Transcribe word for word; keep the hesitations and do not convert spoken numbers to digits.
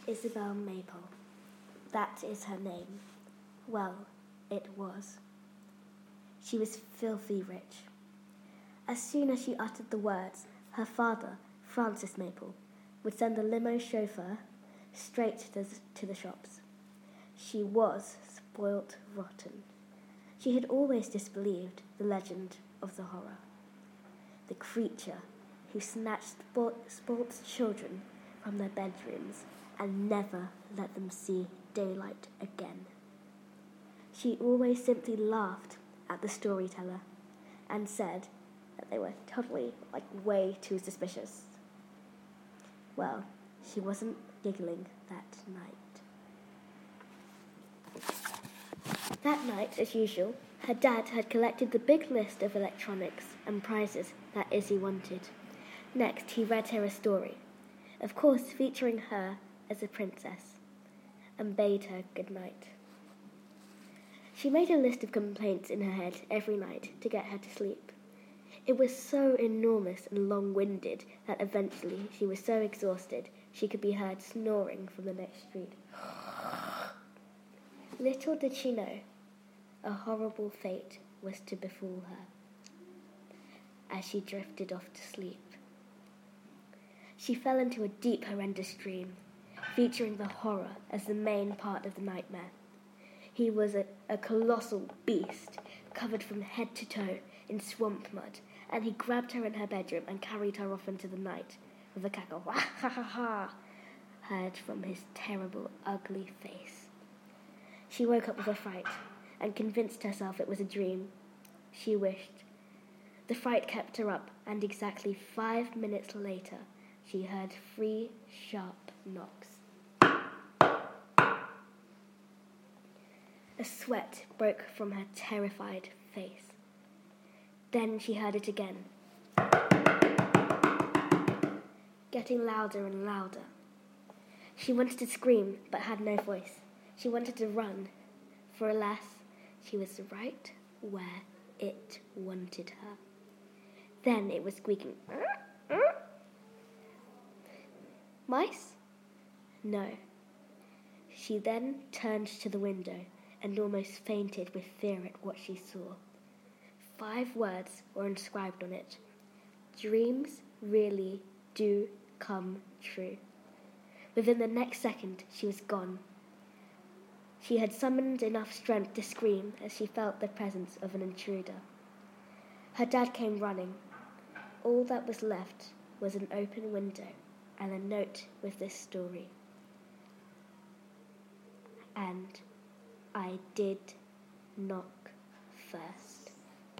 Isabel Maple. That is her name. Well, it was. She was filthy rich. As soon as she uttered the words, her father, Francis Maple, would send a limo chauffeur straight to the, to the shops. She was spoilt rotten. She had always disbelieved the legend of the horror. The creature who snatched spoilt children from their bedrooms and never let them see daylight again. She always simply laughed at the storyteller and said that they were totally, like, way too suspicious. Well, she wasn't giggling that night. That night, as usual, her dad had collected the big list of electronics and prizes that Izzy wanted. Next, he read her a story, of course featuring her as a princess, and bade her good night. She made a list of complaints in her head every night to get her to sleep. It was so enormous and long-winded that eventually she was so exhausted she could be heard snoring from the next street. Little did she know, a horrible fate was to befall her as she drifted off to sleep. She fell into a deep, horrendous dream, featuring the horror as the main part of the nightmare. He was a, a colossal beast, covered from head to toe in swamp mud, and he grabbed her in her bedroom and carried her off into the night with a cackle, ha ha ha ha, heard from his terrible, ugly face. She woke up with a fright and convinced herself it was a dream. She wished. The fright kept her up, and exactly five minutes later, she heard three sharp knocks. A sweat broke from her terrified face. Then she heard it again, getting louder and louder. She wanted to scream, but had no voice. She wanted to run, for alas, she was right where it wanted her. Then it was squeaking. Mice? No. She then turned to the window and almost fainted with fear at what she saw. Five words were inscribed on it. Dreams really do come true. Within the next second, she was gone. She had summoned enough strength to scream as she felt the presence of an intruder. Her dad came running. All that was left was an open window and a note with this story. And I did knock first.